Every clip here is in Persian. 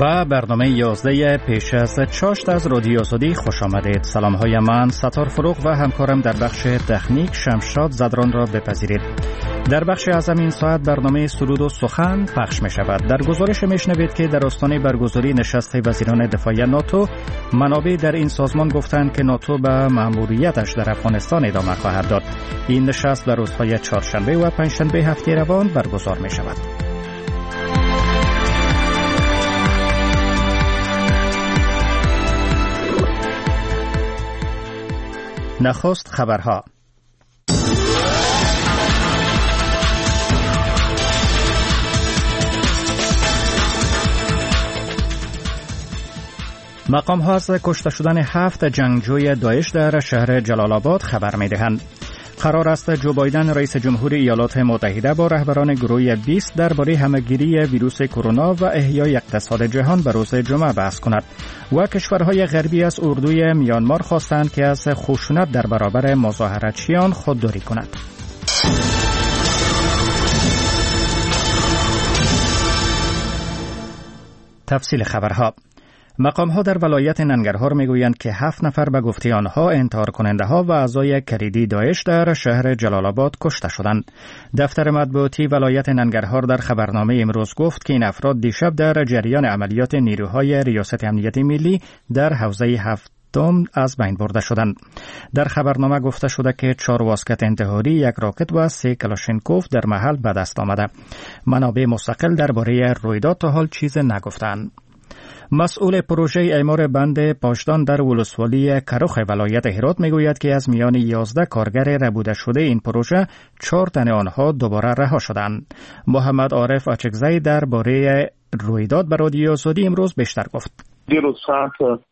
به برنامه 11 پیش از چاشت از رادیو آزادی خوش آمدید. سلام های من ستار فروغ و همکارم در بخش تکنیک شمشاد زدران را بپذیرید. در بخش اعظم این ساعت برنامه سرود و سخن پخش می شود. در گزارش می شنوید که در آستانه برگزاری نشست وزیران دفاع ناتو، منابع در این سازمان گفتند که ناتو به مأموریتش در افغانستان ادامه خواهد داد. این نشست در روزهای چهارشنبه و پنجشنبه هفته روان برگزار می شود. نخست خبرها. مقام ها از کشته شدن 7 جنگجوی داعش در شهر جلال آباد خبر می دهند. قرار است جو بایدن رئیس جمهور ایالات متحده با رهبران گروه 20 درباره همهگیری ویروس کرونا و احیای اقتصاد جهان به روز جمعه بحث کند و کشورهای غربی از اردوی میانمار خواستند که از خشونت در برابر مظاهراتچیان خودداری کند. تفصیل خبرها. مقام ها در ولایت ننگرهار میگویند که 7 نفر به گفته آنها انتحار کننده ها و اعضای کلیدی داعش در شهر جلال آباد کشته شدند. دفتر مطبوعاتی ولایت ننگرهار در خبرنامه امروز گفت که این افراد دیشب در جریان عملیات نیروهای ریاست امنیت ملی در حوزه 7 از بین برده شدند. در خبرنامه گفته شده که 4 واسکت انتحاری، 1 راکت و 3 کلاشینکوف در محل به دست آمده. منابع مستقل درباره رویداد تا حال چیز نگفتند. مسئول پروژه اعمار بند پاشدان در ولسوالی کرخ ولایت هرات میگوید که از میان 11 کارگر ربوده شده این پروژه 4 تن آنها دوباره رها شدند. محمد عارف آچکزی درباره رویداد به رادیو آزادی امروز بیشتر گفت. دیروز ساعت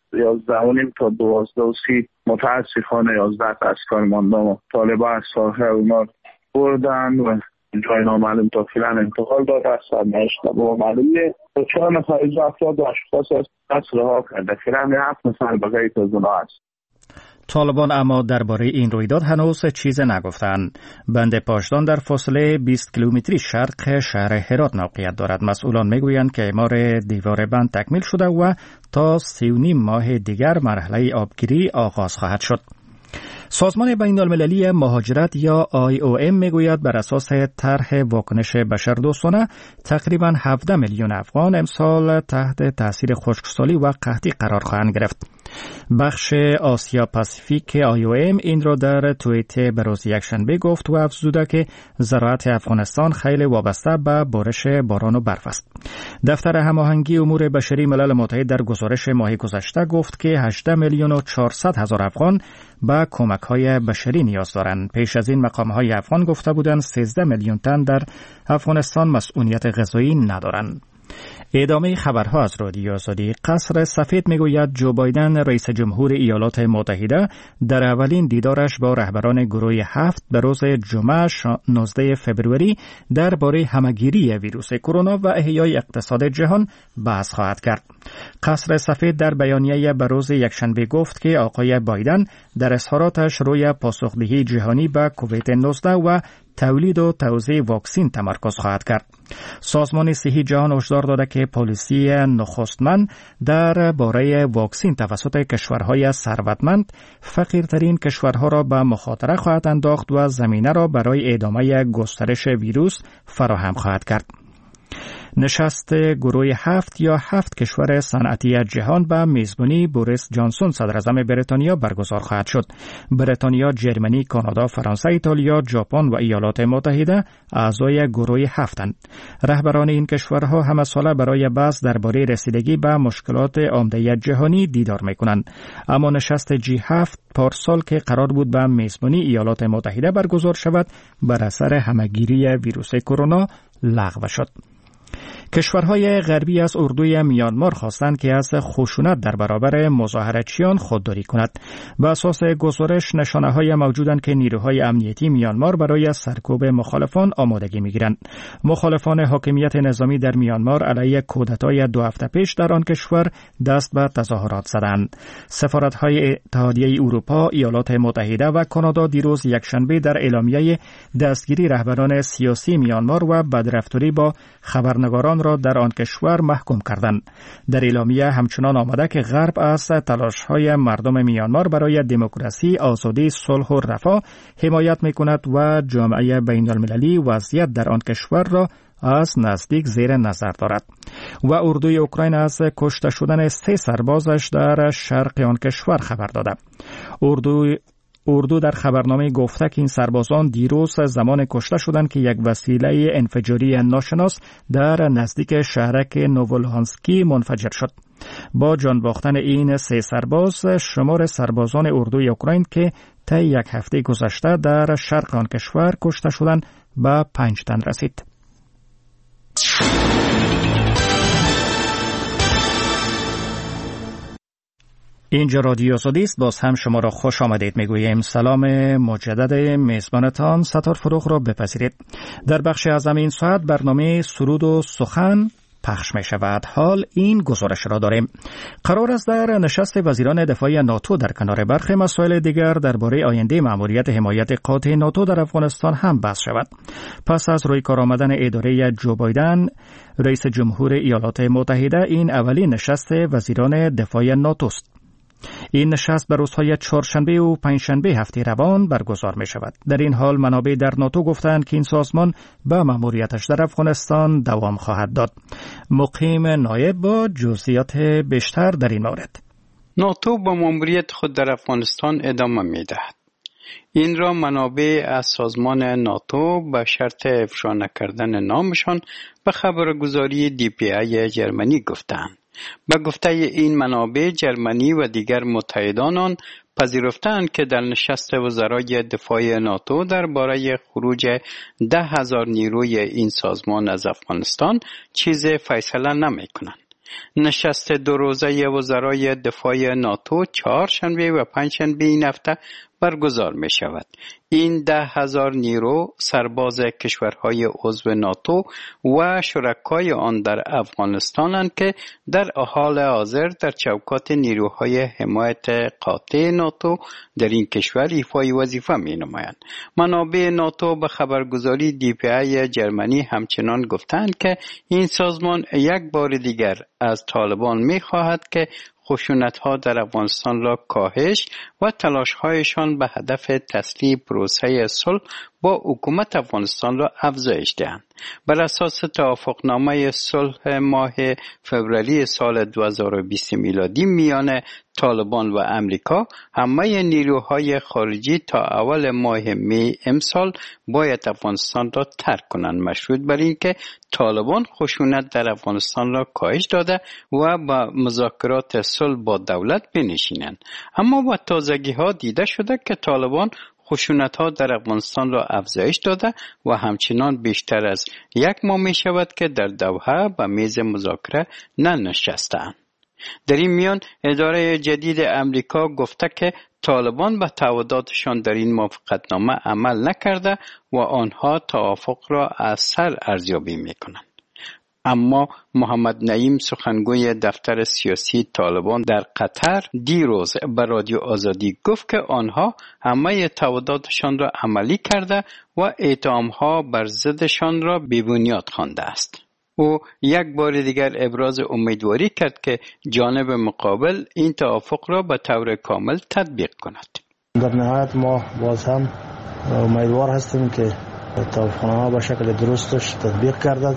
11:30 تا 12:30 متاسفانه 11 از کارمندان طالبان از ساحه اعمار بردن و جای نامعلوم تا فیلن انتقال داده است. سرنوشت با معلومه 4 نفر از افراد و اشخاص از رها کرده. فیلن 7 نفر بقیه از اونها است. طالبان اما درباره این رویداد هنوز چیز نگفتند. بند پاشدان در فاصله 20 کیلومتری شرق شهر هرات موقعیت دارد. مسئولان میگویند که اعمار دیوار بند تکمیل شده و تا 3.5 ماه دیگر مرحله آبگیری آغاز خواهد شد. سازمان بین‌المللی مهاجرت یا IOM میگوید بر اساس طرح واکنش بشردوستانه تقریباً 17 میلیون افغان امسال تحت تاثیر خشکسالی و قحطی قرار خواهند گرفت. بخش آسیا پاسیفیک IOM این را در توییت به روز یکشنبه گفت و افزوده که زراعت افغانستان خیلی وابسته به بارش باران و برف است. دفتر هماهنگی امور بشری ملل متحد در گزارش ماه گذشته گفت که 18 میلیون و 400 هزار افغان به کمک‌های بشری نیاز دارند. پیش از این مقام‌های افغان گفته بودند 13 میلیون تن در افغانستان مسئولیت غذایی ندارند. ادامه خبرها از رادیو آزادی. قصر سفید میگوید جو بایدن رئیس جمهور ایالات متحده در اولین دیدارش با رهبران گروه 7 به روز جمعه 19 فبروری درباره همهگیری ویروس کرونا و احیای اقتصاد جهان بحث خواهد کرد. قصر سفید در بیانیه به روز یکشنبه گفت که آقای بایدن در اظهاراتش روی پاسخدهی جهانی به کووید 19 و تولید و توزیع واکسن تمرکز خواهد کرد. سازمان صحی جهان هشدار داده که پالیسی نخستمند درباره واکسن توسط کشورهای ثروتمند فقیرترین کشورها را به مخاطره خواهد انداخت و زمینه را برای ادامه گسترش ویروس فراهم خواهد کرد. نشست گروه 7 یا 7 کشور صنعتی جهان به میزبانی بوریس جانسون صدر اعظم بریتانیا برگزار خواهد شد. بریتانیا، جرمنی، کانادا، فرانسه، ایتالیا، ژاپن و ایالات متحده اعضای گروه 7اند. رهبران این کشورها همه ساله برای بحث درباره رسیدگی به مشکلات عمده جهانی دیدار می‌کنند. اما نشست G7 پارسال که قرار بود به میزبانی ایالات متحده برگزار شود بر اثر همهگیری ویروس کرونا لغو شد. کشورهای غربی از اردوی میانمار خواستند که از خشونت در برابر مظاهراتچیان خودداری کند. به اساس گزارش نشانه‌های موجودند که نیروهای امنیتی میانمار برای سرکوب مخالفان آمادگی می‌گیرند. مخالفان حاکمیت نظامی در میانمار علیه کودتای 2 هفته پیش در آن کشور دست به تظاهرات زدند. سفارت‌های اتحادیه اروپا، ایالات متحده و کانادا دیروز یکشنبه در اعلامیه دستگیری رهبران سیاسی میانمار و بدرفتاری با خبرنگاران را در آن کشور محکوم کردند. در اعلامیه همچنان آمده که غرب از تلاش‌های مردم میانمار برای دموکراسی، آزادی، صلح و رفاه حمایت می‌کند و جامعه بین‌المللی وضعیت در آن کشور را از نزدیک زیر نظر دارد. و اردوی اوکراین از کشته شدن 3 سربازش در شرق آن کشور خبر داده. اردو در خبرنامه گفته که این سربازان دیروز زمان کشته شدند که یک وسیله انفجاری ناشناس در نزدیک شهرک نوولهانسکی منفجر شد. با جان باختن این 3 سرباز، شمار سربازان اردوی اوکراین که طی یک هفته گذشته در شرق آن کشور کشته شدند به 5 تن رسید. اینجا رادیو آزادی است. باز هم شما را خوش آمدید میگوییم. سلام مجدد میزبانتان ستار فروغ را بپذیرید. در بخش اعظم این ساعت برنامه سرود و سخن پخش می شود. حال این گزارش را داریم. قرار است در نشست وزیران دفاع ناتو در کنار برخی مسائل دیگر درباره آینده مأموریت حمایت قاطع ناتو در افغانستان هم بحث شود. پس از روی کار آمدن اداره جو بایدن رئیس جمهور ایالات متحده، این اولین نشست وزیران دفاع ناتو است. این نشست بر روزهای چهارشنبه و پنجشنبه هفته روان برگزار می شود. در این حال منابع در ناتو گفتند که این سازمان به مأموریتش در افغانستان دوام خواهد داد. مقیم نایب با جزئیات بیشتر در این مورد. ناتو با مأموریت خود در افغانستان ادامه می دهد. این را منابع از سازمان ناتو به شرط افشا نکردن نامشان به خبرگزاری DPA جرمنی گفتند. به گفته این منابع، جرمنی و دیگر متحدان آن پذیرفتند که در نشست وزرای دفاع ناتو درباره خروج 10,000 نیروی این سازمان از افغانستان چیز فیصله نمی کنند. نشست 2 روزه وزرای دفاع ناتو 4 شنبه و 5 شنبه این هفته برگزار می شود. این 10,000 نیرو سرباز کشورهای عضو ناتو و شرکای آن در افغانستانند که در حال حاضر در چوکات نیروهای حمایت قاطع ناتو در این کشور ایفای وظیفه می نمایند. منابع ناتو به خبرگزاری DPA جرمنی همچنان گفتند که این سازمان یک بار دیگر از طالبان می خواهد که خشونت‌ها در افغانستان را کاهش و تلاش‌هایشان به هدف تسلیح پروسه صلح با حکومت افغانستان را افزایش دهند. بر اساس توافقنامه صلح ماه فوریه سال 2020 میلادی میان طالبان و امریکا، همه نیروهای خارجی تا اول ماه می امسال باید افغانستان را ترک کنند، مشروط بر اینکه طالبان خشونت در افغانستان را کاهش داده و با مذاکرات صلح با دولت بنشینند. اما با تازگی‌ها دیده شده که طالبان خشونت‌ها در افغانستان را افزایش داده و همچنان بیشتر از 1 ماه می شود که در دوحه به میز مذاکره ننشستند. در این میان اداره جدید امریکا گفته که طالبان به تعهداتشان در این موافقتنامه عمل نکرده و آنها توافق را از سر ارزیابی می‌کنند. اما محمد نعیم سخنگوی دفتر سیاسی طالبان در قطر دیروز به رادیو آزادی گفت که آنها همه تعهداتشان را عملی کرده و اتهام‌ها بر ضدشان را بی‌بنیاد خوانده است. او یک بار دیگر ابراز امیدواری کرد که جانب مقابل این توافق را به طور کامل تطبیق کند. در نهایت ما باز هم امیدوار هستیم که توافقنامه به شکل درستش تطبیق گردد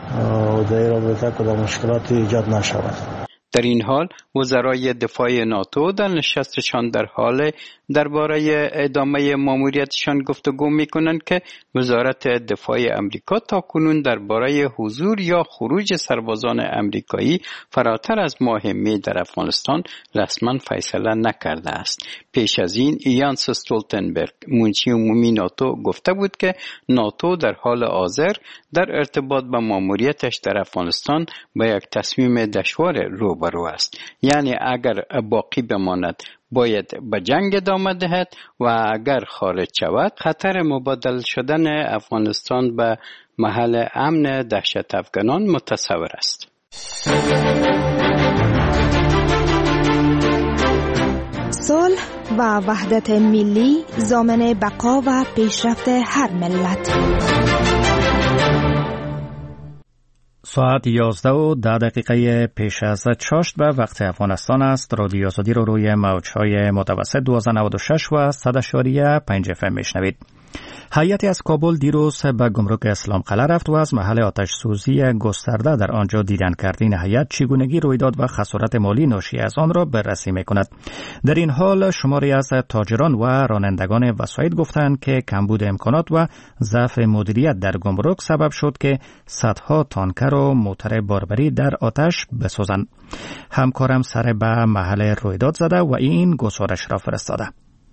و در رابطه کدام مشکلاتی ایجاد نشود. در این حال وزرای دفاع ناتو در نشستشان در حال درباره ادامه ماموریتشان گفتگو می‌کنند که وزارت دفاع امریکا تاکنون درباره حضور یا خروج سربازان امریکایی فراتر از ماه می در افغانستان رسما فیصله نکرده است. پیش از این یانس استولتنبرگ منشی عمومی ناتو گفته بود که ناتو در حال حاضر در ارتباط با ماموریتش در افغانستان با یک تصمیم دشوار روبرو است. یعنی اگر باقی بماند باید به جنگ ادامه دهد و اگر خارج شود خطر مبادله شدن افغانستان به محل امن دهشت افغانان متصور است. صلح و وحدت ملی ضامن بقا و پیشرفت هر ملت. ساعت 11:10 پیش از چاشت به وقت افغانستان است. رادیو آزادی رو روی موج‌های متوسط 1296 و 100.5 FM میشنوید. هیئتی از کابل دیروز به گمرک اسلام قلعه رفت و از محل آتش سوزی گسترده در آنجا دیدن کرد. این هیئت چگونگی رویداد و خسارت مالی ناشی از آن را بررسی می‌کند. در این حال شماری از تاجران و رانندگان وسایط گفتند که کمبود امکانات و ضعف مدیریت در گمرک سبب شد که صدها تانکر و موتر باربری در آتش بسوزند. همکارم سر به محل رویداد زده و این گزارش را فرستاده.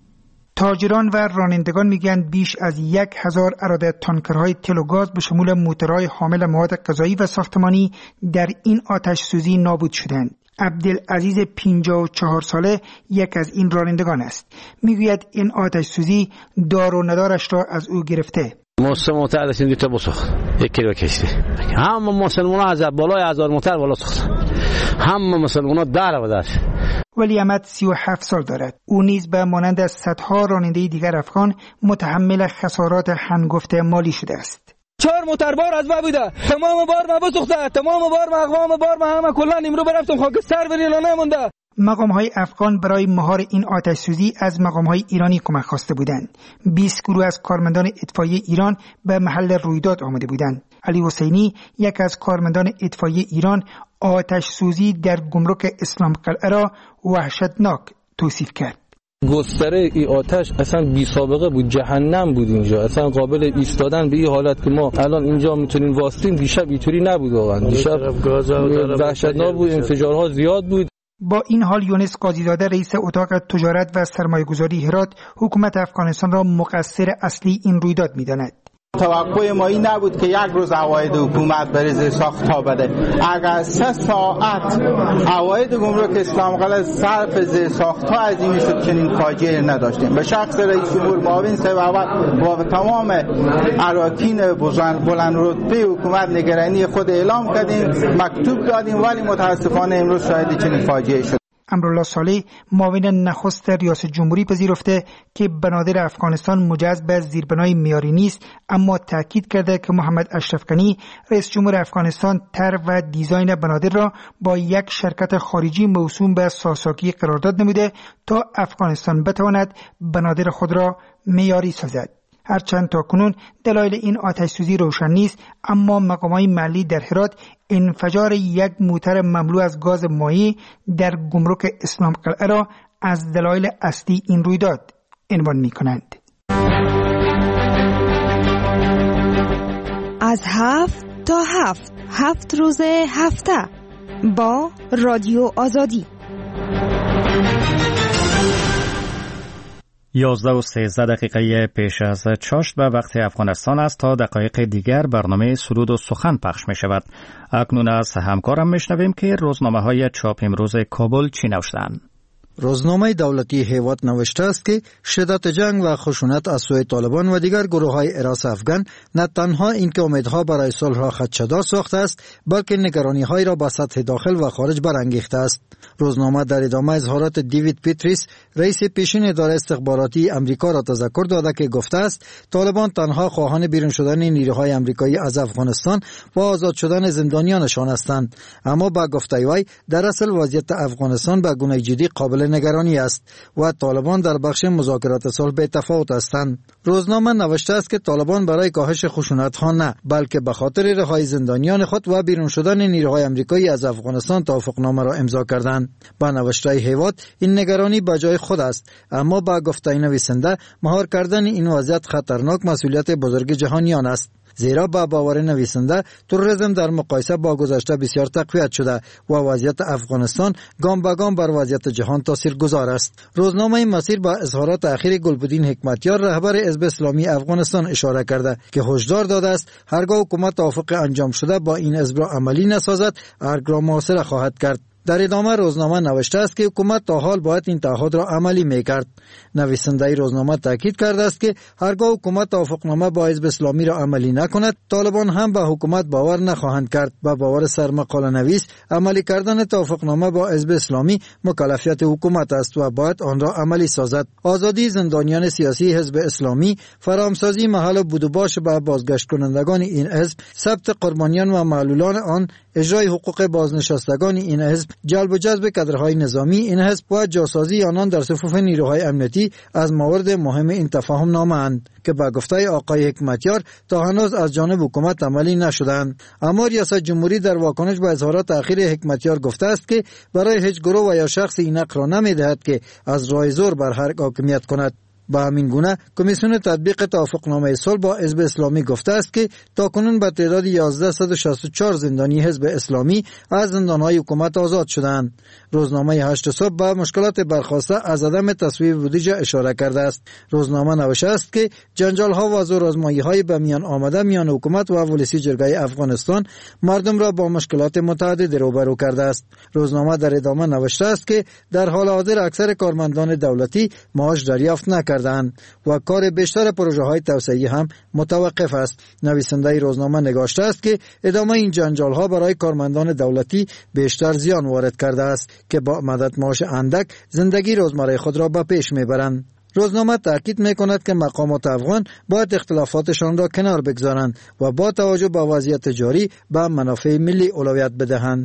تاجران و رانندگان میگن بیش از 1000 عراده تانکرهای تل و گاز به شمول موترهای حامل مواد غذایی و ساختمانی در این آتش سوزی نابود شدند. عبدالعزیز 54 ساله یک از این رانندگان است. میگوید این آتش سوزی دار و ندارش را از او گرفته. موسم موتر داشتیم دیتا بسخت 1 کیلو کشتی. همه مسلمان‌ها از بالای 1000 موتر بالا سخت. همه مسلمان‌ها در و در. ولی احمد 37 سال دارد. او نیز به مانند از صدها راننده دیگر افغان متحمل خسارات هنگفته مالی شده است. 4 موتر بار از ما بوده. تمام بار ما بسوخته. تمام بار اقوام بار ما همه کلا امرو برفتم خاکستر برینا نمونده. مقام‌های افغان برای مهار این آتش سوزی از مقام‌های ایرانی کمک خواسته بودند. 20 گروه از کارمندان اطفایی ایران به محل رویداد آمده بودند. علی حسینی یک از کارمندان اطفایی ایران آتش سوزی در گمرک اسلام قلعه را وحشتناک توصیف کرد. گستره ای آتش اصلا بی سابقه بود، جهنم بود اینجا، اصلا قابل ایستادن به این حالت که ما الان اینجا میتونیم واسطیم دیشب اینطوری نبود. واقعا دیشب وحشتناک بود، انفجارها زیاد بود. با این حال یونس قاضیزاده رئیس اتاق تجارت و سرمایه‌گذاری هرات حکومت افغانستان را مقصر اصلی این رویداد می‌داند. توقع ما این نبود که یک روز عواید حکومت برای زیر ساخت ها بده. اگر 3 ساعت عواید گمرک اسلام قلعه صرف زیر ساخت ها عظیمی شد چنین فاجعه نداشتیم. به شخص رئیس جمهور معاون صاحب و تمام اراکین بلند رتبه حکومت نگرانی خود اعلام کردیم، مکتوب دادیم، ولی متاسفانه امروز شاهد چنین فاجعه شد. امرالله صالح معاون نخست ریاست جمهوری پذیرفته که بنادر افغانستان مجهز به زیربنای معیاری نیست، اما تاکید کرده که محمد اشرف غنی رئیس جمهور افغانستان طرح و دیزاین بنادر را با یک شرکت خارجی موسوم به ساساکی قرارداد نموده تا افغانستان بتواند بنادر خود را معیاری سازد. هرچند تاکنون دلایل این آتش سوزی روشن نیست، اما مقامات محلی در هرات انفجار یک موتر مملو از گاز مایع در گمرک اسلام قلعه را از دلایل اصلی این رویداد عنوان می‌کنند. از 7 تا 7 روز هفته با رادیو آزادی. 11:13 پیش از چاشت به وقت افغانستان است. تا دقایق دیگر برنامه سرود و سخن پخش می شود. اکنون از همکارم می شنویم که روزنامه های چاپ امروز کابل چی نوشتند. روزنامه دولتی هیوات نوشته است که شدت جنگ و خشونت از سوی طالبان و دیگر گروه‌های اراس افغان نه تنها اینکه امیدها برای صلح را خدشه‌دار ساخته است، بلکه نگرانی‌های را به سطح داخل و خارج برانگیخته است. روزنامه در ادامه اظهارات دیوید پیتریس، رئیس پیشین اداره استخباراتی امریکا را تذکر داده که گفته است طالبان تنها خواهان بیرون شدن نیروهای امریکایی از افغانستان و آزاد شدن زندانیانشان هستند، اما با گفته وی در اصل وضعیت افغانستان به گونه جدی قابل نگرانی است و طالبان در بخش مذاکرات صلح به تفاوت هستند. روزنامه نوشته است که طالبان برای کاهش خشونت‌ها نه، بلکه به خاطر رهایی زندانیان خود و بیرون شدن نیروهای امریکایی از افغانستان توافقنامه را امضا کردند. با نوشته هیوات این نگرانی به جای خود است، اما با گفته نویسنده مهار کردن این وضعیت خطرناک مسئولیت بزرگ جهانیان است. زیرا با باور نویسنده تروریسم در مقایسه با گذشته بسیار تقویت شده و وضعیت افغانستان گام به گام بر وضعیت جهان تاثیرگذار است. روزنامه مسیر با اظهارات اخیر گلبدین حکمتیار رهبر حزب اسلامی افغانستان اشاره کرده که هشدار داده است هرگاه حکومت توافق انجام شده با این حزب را عملی نسازد، ارگ را محاصره خواهد کرد. در ادامه روزنامه نوشته است که حکومت تا حال باید این تعهد را عملی میکرد. نویسنده روزنامه تاکید کرده است که هرگاه حکومت توافقنامه با حزب اسلامی را عملی نکند، طالبان هم به حکومت باور نخواهند کرد. با باور سرمقاله نویس، عملی کردن توافقنامه با حزب اسلامی مکلفیت حکومت است و باید آن را عملی سازد. آزادی زندانیان سیاسی حزب اسلامی، فراهمسازی محل بود و باش به بازگشت کنندگان این حزب، ثبت قربانیان و معلولان آن، اجرای حقوق بازنشستگان این حزب، جلب و جذب کادرهای نظامی این حزب و جاسازی آنان در صفوف نیروهای امنیتی از موارد مهم این تفاهم نامه اند که به گفته آقای حکمتیار تا هنوز از جانب حکومت عملی نشدند. اما ریاست جمهوری در واکنش به اظهارات اخیر حکمتیار گفته است که برای هیچ گروه و یا شخص این حق را نمی‌دهد که از راه زور بر حق حاکمیت کند. با همین گونه کمیسیون تطبیق توافقنامه صلح با حزب اسلامی گفته است که تاکنون به تعداد 1164 زندانی حزب اسلامی از زندانهای حکومت آزاد شدند. روزنامه 8 صبح به مشکلات برخاسته از عدم تصویب بودجه اشاره کرده است. روزنامه نوشته است که جنجال‌ها و زورآزمایی‌های به میان آمده میان حکومت و ولسی جرگه افغانستان مردم را با مشکلات متعدد روبرو کرده است. روزنامه در ادامه نوشته است که در حال حاضر اکثر کارمندان دولتی معاش دریافت نکردند و کار بیشتر پروژه‌های توسعه‌ای هم متوقف است. نویسنده روزنامه نگاشته است که ادامه این جنجال‌ها برای کارمندان دولتی بیشتر زیان وارد کرده است که با مدت معاش اندک زندگی روزمره خود را به پیش میبرند. روزنامه تاکید میکند که مقامات افغان باید اختلافاتشان را کنار بگذارند و با توجه به وضعیت جاری به منافع ملی اولویت بدهند.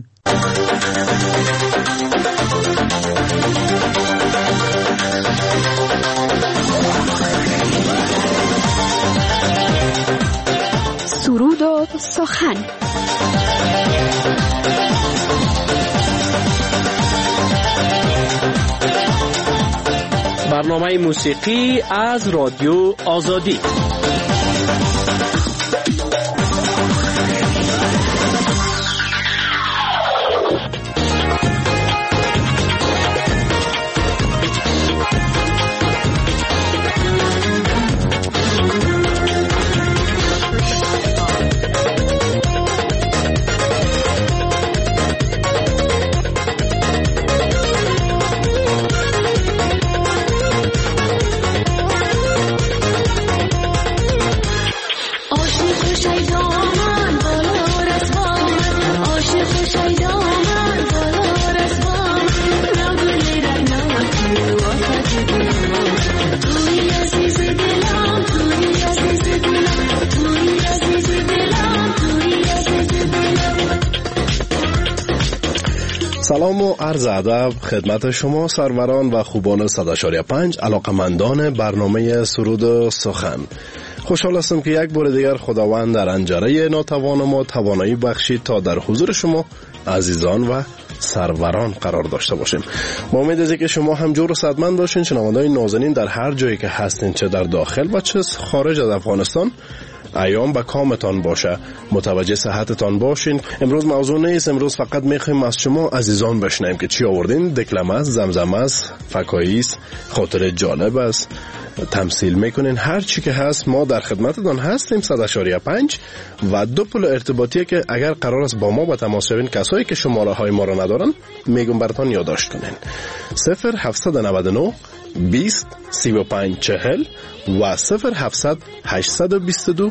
سرود و سخن. برنامه موسیقی از رادیو آزادی. سلام و عرض ادب خدمت شما سروران و خوبان 100.5 علاقمندان برنامه سرود و سخن. خوشحال هستم که یک بار دیگر خداوند در انجره ناتوان ما توانایی بخشید تا در حضور شما عزیزان و سروران قرار داشته باشیم. با امید از اینکه شما هم جور و صحتمند باشین. شنوندگان نازنین در هر جایی که هستین، چه در داخل و چه خارج از افغانستان، ایام به کامتان باشه، متوجه صحتتان باشین. امروز موضوع نیست، امروز فقط میخوایم از شما عزیزان بشنویم که چی آوردین. دکلمه است، زمزمه است، فکایی است، خاطر جالب است، تمثیل میکنین، هر چی که هست ما در خدمتتان هستیم. 100.5 و دو پل ارتباطی که اگر قرار است با ما به تماس شوین، کسایی که شماره های ما را ندارن، میگم براتون یادداشت کنین. 0799 20 35 40 و 0700 822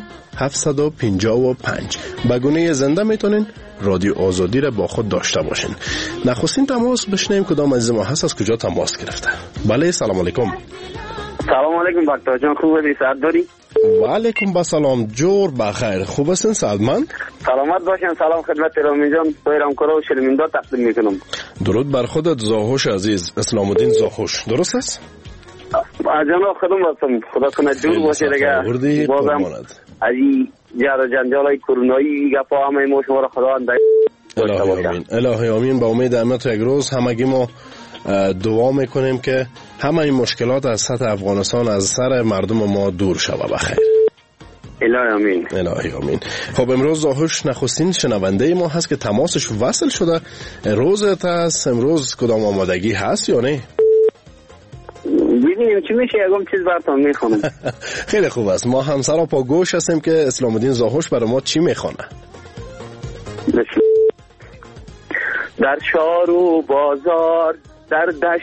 755. به گونه زنده میتونین رادیو آزادی را با خود داشته باشین. نخستین تماس بشنیم کدام عزیز ما هست، از کجا تماس گرفته. بله، سلام علیکم. سلام علیکم بکتا جان، خوب هستی؟ سعد داری؟ و علیکم بسلام، جور بخیر. خوب هستین سعدمند؟ سلامت باشین. سلام خدمت رامی جان، بایرام کرا و شرمنده تقدیم میکنم. درود بر خودت زاهوش عزیز، اسلام الدین زاهوش، درست است؟ جناب خودم هستم. خدا کنه جور باشه دیگه. بازم از این جر جنجالای کرونایی گپا همه ما شما را خداوند الهی آمین. الهی آمین. با امید امت یک روز همگی ما دعا میکنیم که همه این مشکلات از سطح افغانستان از سر مردم ما دور شود. بخیر. الهی آمین. الهی آمین. خب امروز زاهوش نخستین شنونده ما هست که تماسش وصل شده. روزت هست امروز، کدام آمادگی هست یا نه؟ ببینیم چی میشه، یکم چیز براتون میخونم. خیلی خوب است. ما هم سرا پا گوش هستیم که اسلام الدین زاهوش برای ما چی میخونه. در شهر و بازار در دشت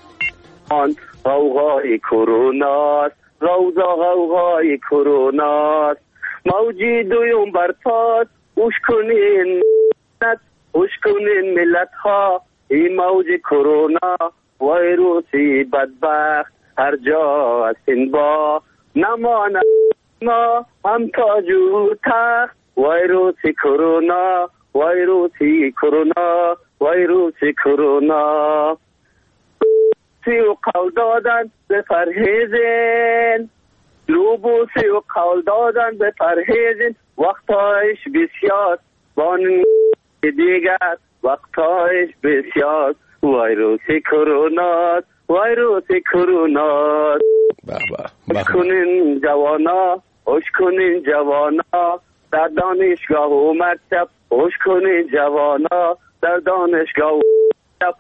غوغای کروناست، روزا غوغای کروناست. موجی دویم برپاست، اوش کنین ملت ها، این موج کرونا ویروسی بدبخت هر جا هستین با نماند ما هم تاج و تخت. ویروسی کرونا ویروسی کرونا ویروسی کرونا. سی و قول دادن به پرهیزین، لوبوسی و قول دادن به پرهیزین. وقتایش بسیار بان دیگر، وقتایش بسیار. ویروسی کرونا ویروسی کرونا. خوش کنین جوانا، خوش کنین جوانا در دانشگاه و مکتب. خوش کنین جوانا در دانشگاه و مکتب.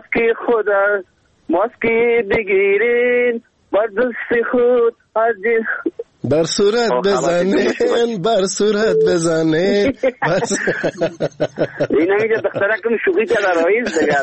ماسکی بگیرین بر دست خود از بر صورت بزنین، بر صورت بزنین. این همیشه دخترکم شوخی که در رایز دیگر.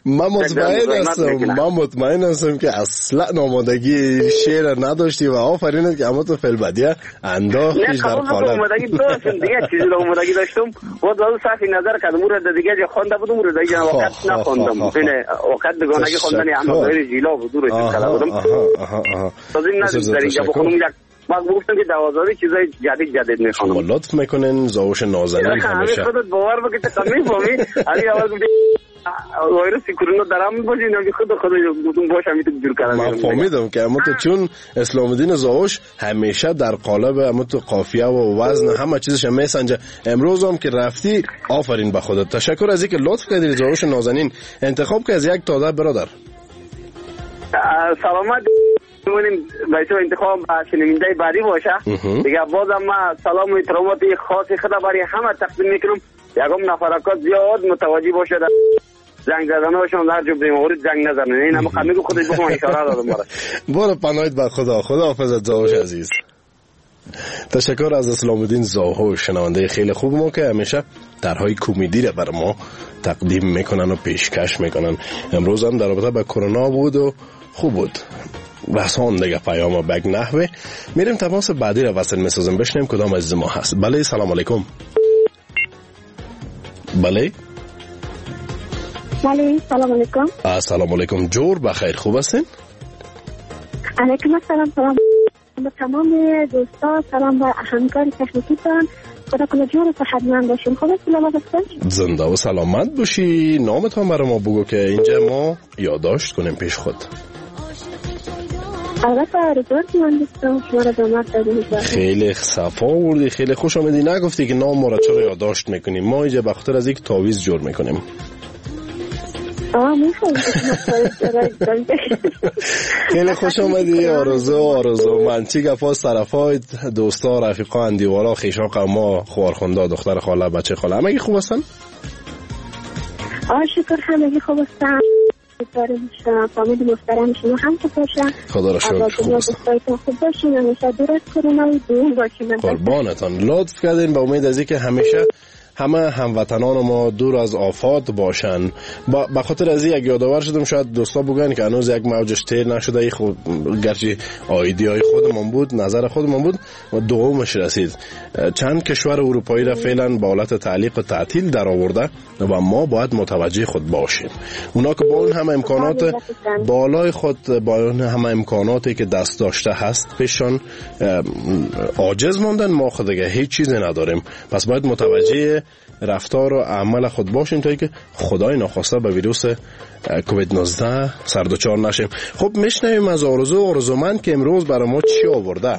من مطمئن هستم که اصلا آمادگی شعر نداشتی و آفرینت که اما تو فلبدیه انداختیش در قالب. آمادگی داشتم دیگه، چیزی رو آمادگی داشتم و دارو صحفی نظر کردم. مورد دیگه جا خونده بودم، مورد دیگه وقت نخوندم. وقت بگانگی خوندنی احمد غیر جیلا بود رو کلا بودم. تازیم ندید در اینجا بخونم. من گفتم که 12 چیزای جدید میخوام. شما لطف میکنین زاوش نازنین همیشه. خودت باور بکنی که کمی فهمی. علی اول گفتی ویروس کرونا درام باشین یا خود گفتم باشه میتو جور کردم. من فهمیدم که اما تو چون اسلام الدین زاوش همیشه در قالب اما تو قافیه و وزن همه چیزش میسنجه. امروز هم که رفتی آفرین به خودت. تشکر از اینکه لطف کردی زاوش نازنین انتخاب که از یک تا 10 برادر. سلامت می‌مونیم بچه‌ها انتخاب شنونده بعدی باشه. دیگه بازم ما سلام و احترامات خاصی خدا برای همه تقدیم میکنم. یکم نفرکات زیاد متوجه باشه در زنگ زدناشون در جو بیماری زنگ نزنن. این هم خمیگو خودش بخوام اشاره دادم برای. برو پناهت به خدا. خدا حافظت زاهوش عزیز. تشکر از اسلام الدین زاهوش، شنونده خیلی خوب ما که همیشه طرحهای کمدی را بر ما تقدیم میکنن و پیشکش میکنن. امروز هم در رابطه با کرونا بود و خوب بود. بحثان دیگه پیام بگ نحوه. میریم تماس بعدی را وصل میسازم بشنیم کدام از ما هست. بله سلام علیکم. بله سلام علیکم. سلام علیکم جور بخیر خوب هستین؟ علیکم السلام. سلام به تمام دوستا، سلام به همکار تکنیکیتان. خدا کنه جور و صحتمند باشین. خدا سلامت باشین. زنده و سلامت باشی. نامتان برای ما بگو که اینجا ما یادداشت کنیم پیش خود. البته رضایت من دوستم شما را دامت دادیم. خیلی صفا آوردی، خیلی خوش آمدی. نگفتی که نام ما را چرا یادداشت میکنیم؟ ما اینجا به خاطر از یک تعویض جور میکنیم. خیلی خوش آمدی. آرزو من چی گفاز طرفای دوستا رفیقا اندیوارا خیشان قما خوارخونده دختر خاله بچه خاله همگی خوب هستن؟ شکر همگی خوب هستن. فامیل محترم شما هم خوب باشن. خدا را شکر خوب هستن. خوب باشین. همیشه دور از کرونا و دور باشین. قربانتان. لطف کردین به امید از اینکه همیشه همه هموطنان ما دور از آفات باشن. به خاطر از این یک یادآور شدم شاید دوستا بگن که هنوز یک موجش تیر نشده. خب گرچه ایده خودمون بود، نظر خودمون بود و دومش رسید. چند کشور اروپایی را فعلا به حالت تعلیق و تعطیل در آورده و ما باید متوجه خود باشیم. اونا که با اون همه امکانات بالای خود، با اون همه امکاناتی که دست داشته هست پیشان عاجز ماندن، ما خود دیگه هیچ چیزی نداریم. پس باید متوجه رفتار و عمل خود باشیم تا اینکه خدای ناخواسته به ویروس کووید 19 سردچار نشیم. خب میشنویم از آرزومند که امروز برای ما چی آورده؟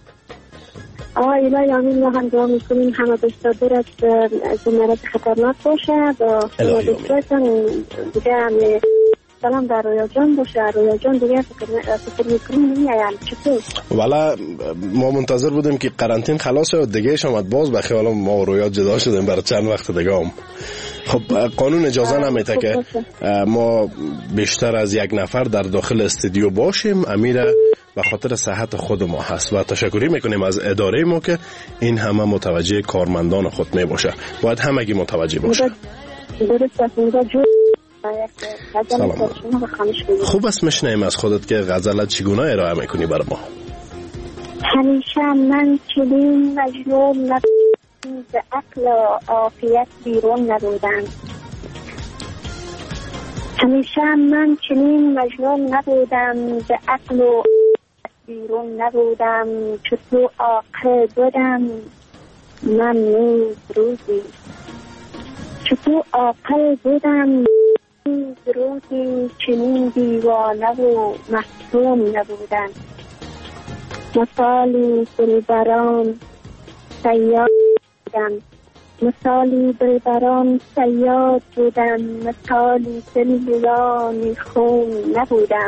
الهی آمین. ما هم دعا میکنیم همه دوستا دور از مرض خطرناک باشه و دوستایتان دیگه همه سلام در رویا جان باشه. رویا جان دیگه فکر میکنیم نمیایم چطور؟ والا ما منتظر بودیم که قرنطین خلاص شد دیگه شما باز به خیال ما رویا جدا شدیم برای چند وقت دیگه هم. خب قانون اجازه نمیده که ما بیشتر از یک نفر در داخل استودیو باشیم. امیره به خاطر صحت خود ما هست و تشکری میکنیم از اداره ما که این همه متوجه کارمندان خود می باشه. باید همگی متوجه باشه. درست است اونجا جو خوب است میشنیم از خودت که غزلت چگونه ارائه میکنی بر ما. همیشه من چنین مجنون نبودم به عقل و عافیت بیرون نبودم. همیشه من چنین مجنون نبودم به عقل و بیرون نبودم. چو تو عاقل بودم من نیز روزی، چو تو عاقل بودم روزی چنین دیوانه و محروم نبودم. مثالی دلبران صیاد بودم، مثالی دلبران صیاد بودم، مثالی دلیان خون نبودم،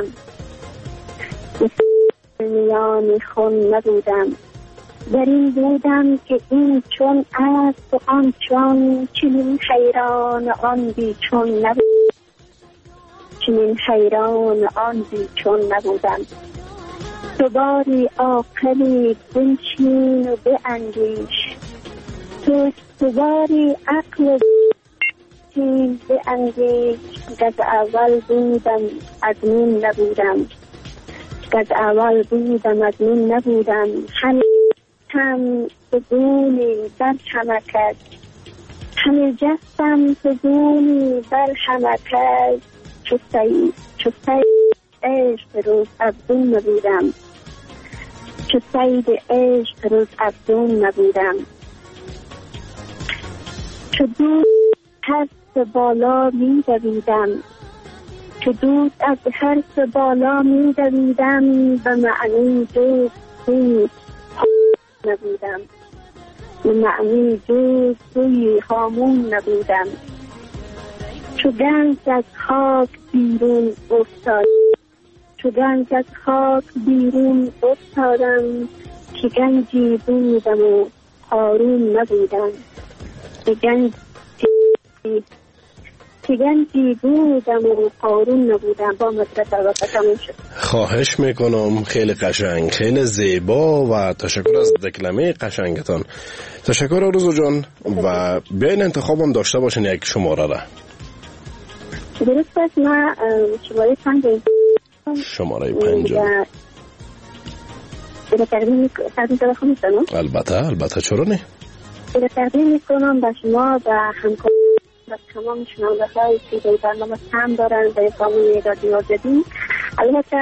دلیان خون نبودم. در این بودم که این چون است و آن چون، چنین حیران آن بی چون نبودم، چنین حیران آن بی چون نبودم. تو باری عاقلی بنشین و باندیش، تو باری عقل بنشین باندیش. از اول بودم ادمین نبودم، از اول بودم ادمین نبودم. هم فزونی بر حمکت، همه جستم فزونی بر حمکت. چو سید عشق روز افزون نبودم، چو سید عشق روز افزون نبودم. چو دود هر سه بالا می دویدم، چو دود از هر سه بالا می دویدم. به معنی جز سوی نبودم، به معنی جز سوی هامون نبودم. چو گنج از خاک بیرون افتاد، چو گنج از خاک بیرون افتادم. که گنجی بودم و قارون نبودم، که گنجی بودم و قارون نبودم. با مدرسه البته تموم شد. خواهش میکنم، خیلی قشنگ، خیلی زیبا و تشکر از دکلمه قشنگتان. تشکر آرزو جان و بیاین انتخابم داشته باشین یک شماره را. درست است. ما شماره 5 شماره 5 تقدیم میکنم. البته چرا نه. تقدیم میکنم به شما و همکار و تمام شنونده‌هایی که در برنامه هم دارن به سامون رادیو آزادی. البته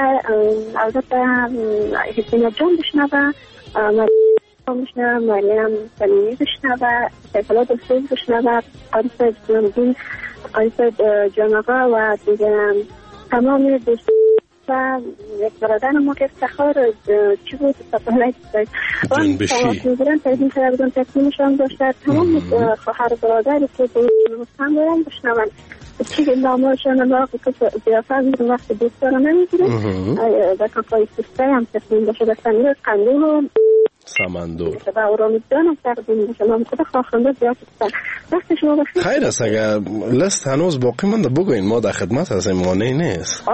حسین جان بشنوه، بشنوه، مریم سلیمی بشنوه، سیفالله دلسوز بشنوه، آریف جانبین، آریف جان آقا و دیگرم تمام دوست و یک برادر ما که افتخار چی بود سپاهلک جنبشی میگرن تقدیم کرده بودن تقدیمشان داشته. تمام خواهر برادری که هم دارن بشنون چی نامهاشان الله که زیافه میدون وقت دوست دارم نمیگیره و کافای سسته هم تقدیم باشه به سمیر قندون و سمندور و اورامید دانم تقدیم باشه. نام خدا خواهنده زیاد سسته. وقت شما بخیر. خیر است. اگر لست هنوز باقی مانده بگوین، ما در خدمت هستیم، مانعی نیست.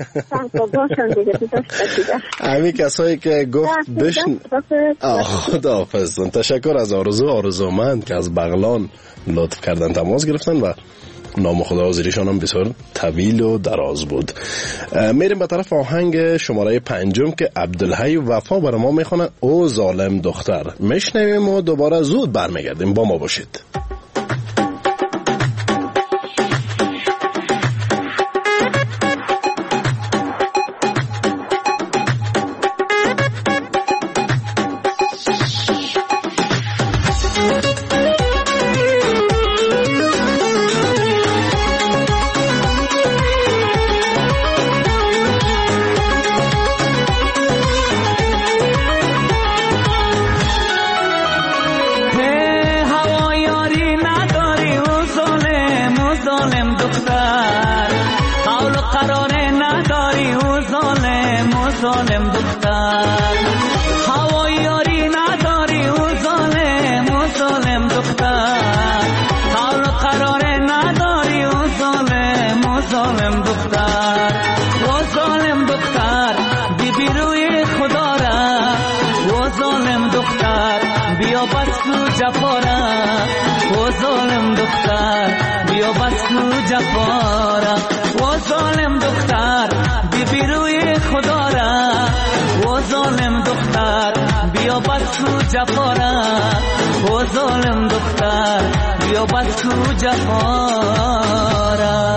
همین کسایی که گفت بشن خداحافظ. تشکر از آرزومند که از بغلان لطف کردن تماس گرفتن و نام خداحافظیشان هم بسیار طویل و دراز بود. میریم به طرف آهنگ شماره 5 که عبدالحی وفا برای ما میخونه. او ظالم دختر. میشنویم و دوباره زود برمیگردیم. با ما باشید. بیا بس کو جفارا و ظالم دختر بی روی خدا را و ظالم دختر بیا بس کو جفارا و ظالم دختر بیا بس کو جفارا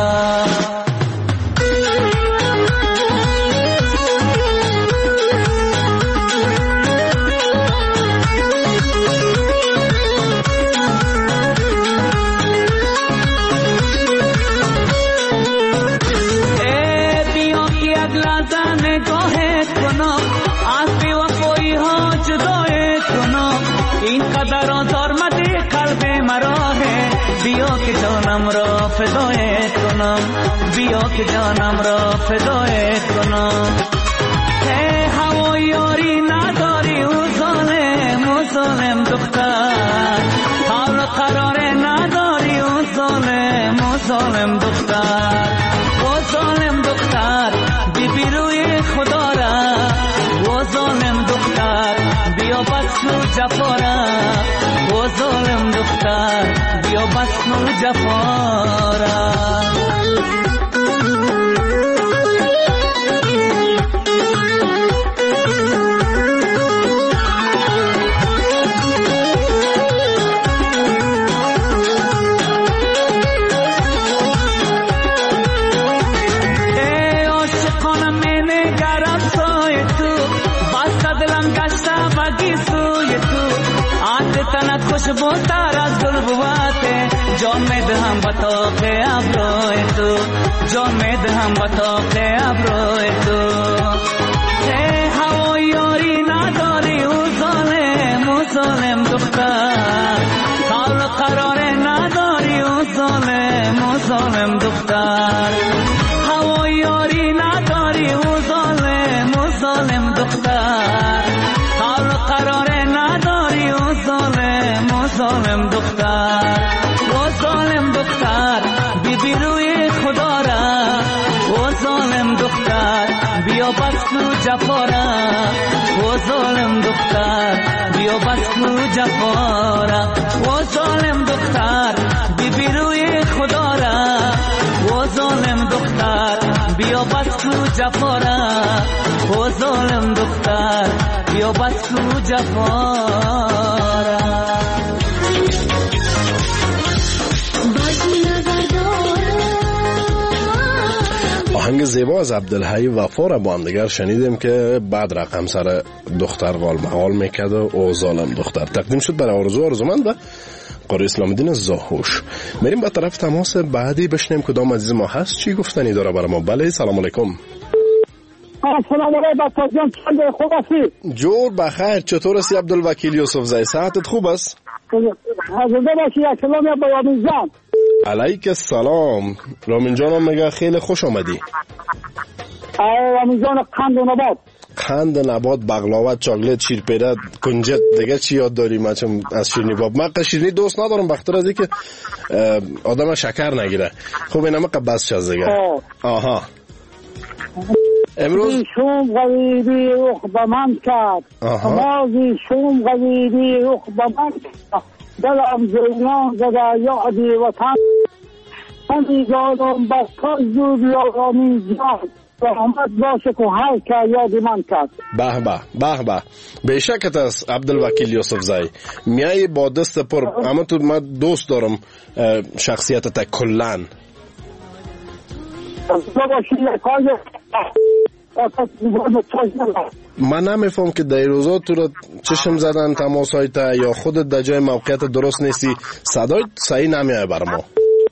قدر آزار مده قلب مرا ہے بیا که جانم را فدای کنم بیا که جانم را فدای کنم هوای یاری نداری او ظالم دختر حال قرار نداری او ظالم دختر او ظالم دختر بی روی خدا را او ظالم دختر بیا بس کو جفارا او ظالم دختر بیا بس کو جفارا खुशबू तारा जुल्फाते जो में हम बतो के अब रोए तू जो में हम बतो के अब रोए तू हे हाओ योरी ना दोरी उज़ोलेम दुख्तार हाल करारे ना दोरी उज़ोलेम दुख्तार हाओ योरी ना दोरी उज़ोलेम दुख्तार हाल करारे ना दोरी ظالم دختر و ظالم دختر بی روی خدا را و ظالم دختر بیا بس کو جفارا و ظالم دختر بیا بس کو جفارا و ظالم دختر بی روی خدا را و ظالم دختر بیا بس کو جفارا و ظالم دختر بیا بس کو جفارا آهنگ زیبا از عبدالحی وفا را با هم دیگر شنیدیم که بعد رقم سر دختر غالمغال میکرد و ظالم دختر تقدیم شد برای آرزومند و قاری اسلام الدین زاهوش. میریم به طرف تماس بعدی بشنیم کدام عزیز ما هست چی گفتنی داره برای ما. بله سلام علیکم. سلام علیکم بچه جان چند خوب هستی؟ جور بخیر. چطور هستی عبدالوکیل یوسف زی؟ صحتت خوب است؟ حضرت باشی یک سلام یا رامین جان. علیک السلام. رامین جانم میگه خیلی خوش آمدی. رامین جان قند نبات بغلاوت چاکلت شیرپیره کنجد دیگه چی یاد داری؟ من چون از شیرینی باب من شیرینی دوست ندارم بخاطر از اینکه آدم شکر نگیره. خب اینم بس شد دیگه. آها امروز شوم غریبی روح به من کرد مازی شوم غریبی روح به من کرد دلم زیان زده یادی وطن همی جانم بس کار زود یا رامین جان رحمت باشه که هر که یادی من کرد. به به بیشکت است عبدالوکیل یوسف زی. میای با دست پر اما تو من دوست دارم شخصیتت کلن. من نمیفهم که در روزا تو را چشم زدن تماس های تا یا خودت در جای موقعیت درست نیستی صدای صحیح نمیای بر ما.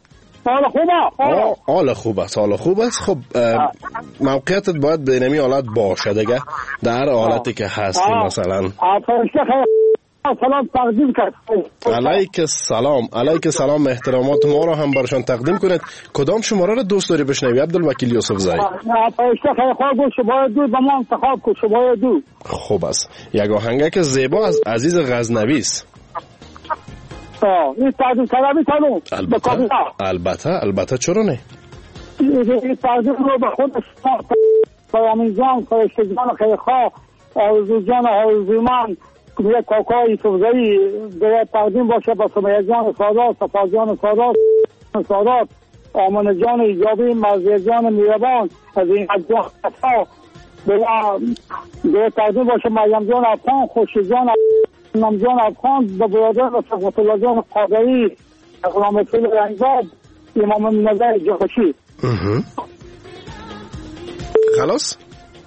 حال خوب است. خب موقعیتت باید به نمی حالت باشه دیگه در حالتی که هستی مثلا. سلام تقدیم کرد. علیک السلام احترامات ما را هم برشان تقدیم کنید. کدام شماره را دوست داری بشنوی عبدالوکیل یوسف زی؟ خوب است. یک آهنگک زیبا از عزیز غزنوی است. این تقدیم طلبی البته چرا نه؟ این تقدیم رو به خود رامین جان فرشته جان خیرخواه آرزو جان آرزومند یک کاکای یوسف زی دیگه تقدیم باشه با سمیه جان سادات صفا جان سادات سادات، آمن جان ایجابی، مزید جان میربان، از این اجزا به تقدیم باشه مریم جان افغان، خوشی جان نام جان افغان، به برادر صفت الله جان قادری، غلام رسول رنگباب، امام نظر جاخشی. خلاص؟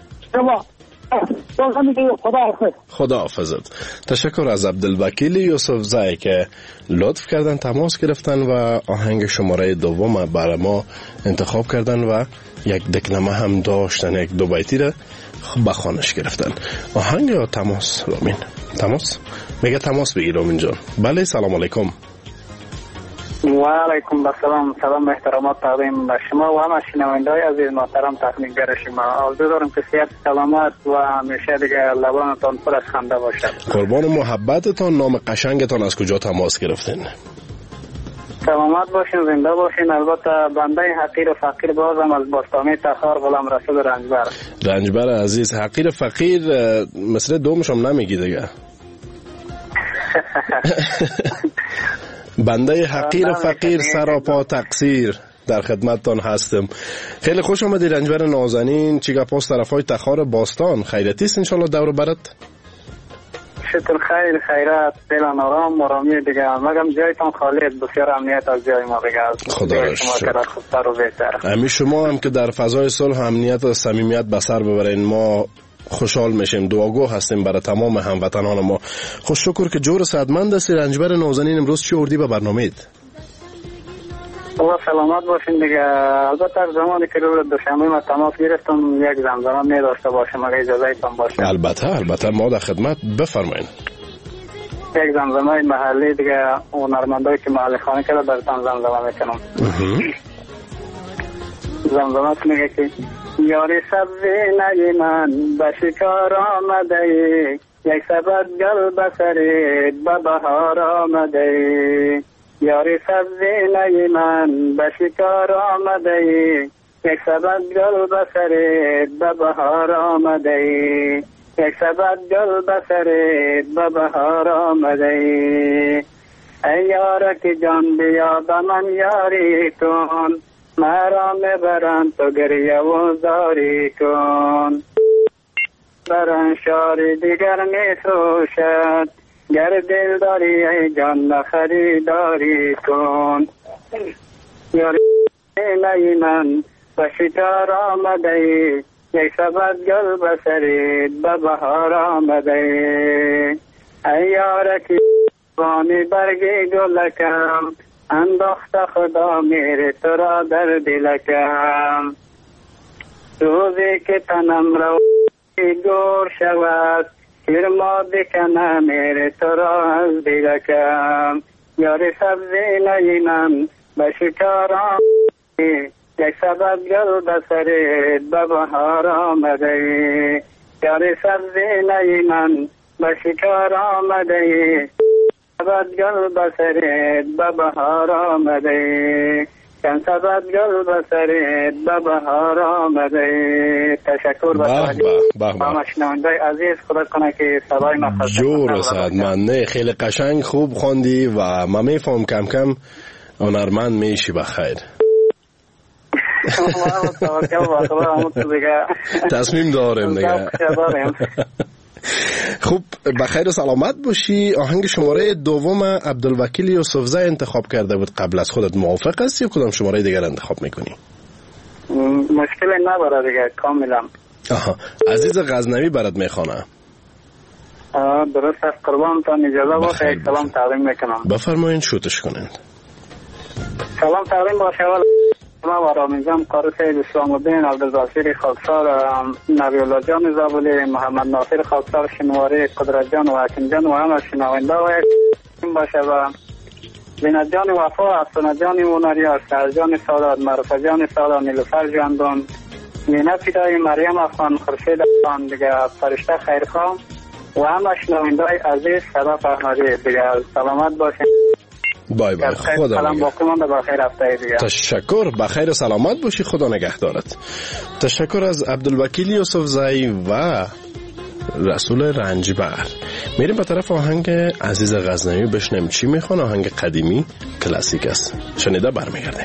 خدا حافظت. تشکر از عبدالوکیل یوسف زای که لطف کردن، تماس گرفتن و آهنگ شماره دوم برای ما انتخاب کردن و یک دکنمه هم داشتن، یک دو بیتی را بخوانش گرفتن. آهنگ یا تماس؟ رامین تماس؟ میگه تماس بگیر رامین جان. بله سلام علیکم. و علیکم السلام. سلام احترامات تقدیم به شما و همه شنونده‌های عزیز محترم، تکنیکگر شما. آرزو دارم که صحت سلامت و همیشه دیگه لبانتان پر از خنده باشد. قربان محبتتان. نام قشنگتان از کجا تماس گرفتین؟ سلامت باشین، زنده باشین. البته بنده حقیر و فقیر بازم از باستانی تخار غلام رسول رنجبر. رنجبر عزیز. حقیر فقیر مثل دومشم نمیگی دیگه. بنده حقیر فقیر سراپا تقصیر در خدمتتان هستم. خیلی خوش آمدی رنجبر نازنین. چی گپاس طرفای تخار باستان؟ خیرتیست انشالله دور برت؟ شکر خیرت، دلان آرام آرامی دیگه. مگم جایتان خالی، بسیار امنیت از جای ما دیگه. خدا را شکر. امی شما هم که در فضای صلح امنیت و صمیمیت به سر ببرین، ما خوشحال میشیم. دعاگو هستیم برای تمام هموطنان ما. خوش شکر که جور صحتمند هستی رنجبر نازنین. امروز چی آوردی به برنامه‌ت؟ الله سلامت باشین دیگه. البته از زمانی که روز دوشنبه ما تماس گرفتم یک زمزمه می داشته باشم اگه اجازه ایتان باشه. البته ما در خدمت. بفرمایید. یک زمزمه محلی دیگه هنرمندایی که محلی خانه کرده براتون زمزمه میکنم. زمزمه میگه که یاری سبزی نی من به شکار آمده ای، یک سبد گل بسرید به بهار آمده ای. یاری سبزی نی من به شکار آمده ای، یک سبد گل بسرید به بهار آمده ای. یک سبد گل بسرید به بهار آمده ای. ای یارک جان بیا به من یاری کن، مرا میبرن تو گریه و زاری کن. برن شاری دیگر میفروشد، گر دل داری ای جان خریداری کن. یاری نی من به شکار آمده ای، یک سبد گل بسرید به بهار آمده ای. ای یارکی بانی برگی گلکم، انداخت خدا میره تو را در دلکم. روزی که تنم رو گور شود، شرما بکنم میره تو را از دلکم. یاری سبزی نی من به شکار آمده، یک سبد گل بسرید به بهار آمده. یاری سبزی نی من به شکار آمده، سبد گل بسرید به بهار آمده. چند سبد گل بسرید به بهار آمده. تشکر به شنونده عزیز. خدا کنه که صدای ما جور رسد. من نه خیلی قشنگ خوب خوندی و من میفهم کم کم هنرمند میشی. بخیر. تصمیم داریم دیگه. خوب بخیر و سلامت باشی. آهنگ شماره دوم عبدالوکیل یوسفزای انتخاب کرده بود. قبل از خودت موافق هستی یا کدام شماره دیگر انتخاب میکنی؟ مشکل نداره دیگه، کاملا. عزیز غزنوی برات میخوانه. درست است. قربانتان اجازه باشه یک سلام تقدیم میکنم. بفرمایید شوتش کنند. سلام تقدیم باشه ما و رامینجان قاری سید اسلام الدین عبدالبصیر خاکسار، نبیالله جان زابلی، محمد ناصر خاکسار شنواری، قدرت جان و حکیم جان و همه شنونده و باشه و زینت جان وفا، افسانه جان مونریار، سهر جان سادات، معروفه جان سادات، نیلوفر جاندون، مینه پیدای مریم افغان، خورشید افغان دیگه، فرشته خیرخواه و همه شنونده عزیز صدا فرمایی دیگه. سلامت باشه. بای بای. خدا نگهدارت. تشکر. بخیر و سلامت باشی. خدا نگهدارت. تشکر از عبدالوکیل یوسفزای و رسول رنجبر. میریم به طرف آهنگ عزیز غزنوی بشنیم چی میخوان. آهنگ قدیمی کلاسیک است، شنیده برمیگردیم.